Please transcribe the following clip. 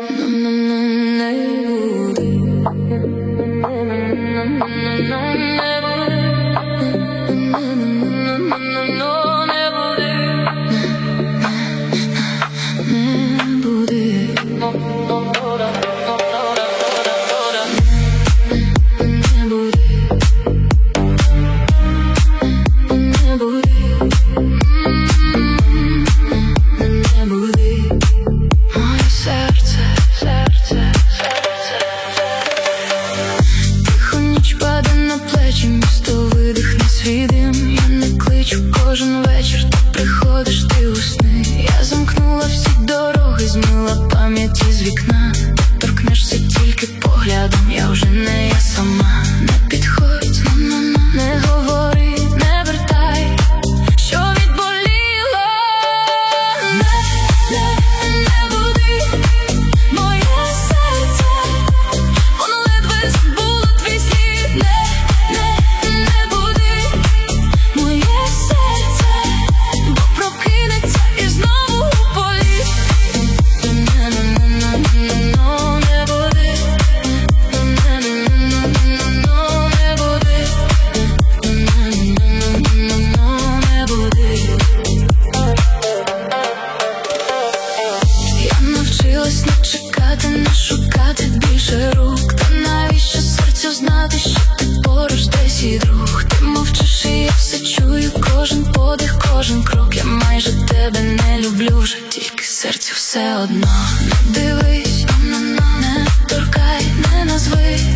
Кожен вечір ти приходиш, ти у сни. Я замкнула всі дороги, змила пам'яті з вікна. Торкнешся тільки поглядом, я вже не я сама. Не підходь, не говори, не вертай, що відболіло. Не буди моє серце, воно ледве забуло твій слід. Не буди моє серце, бо прокинеться і знову у полі. Не буди, не буди, не буди. Я навчилась не чекати, не шукати більше рук. Та навіщо серцю знати, що ти поруч десь і друг? Ти мовчиш і я все чую, кожен подих, кожен крок. Я майже тебе не люблю вже, тільки серцю все одно. Не дивись, не торкай, не назви.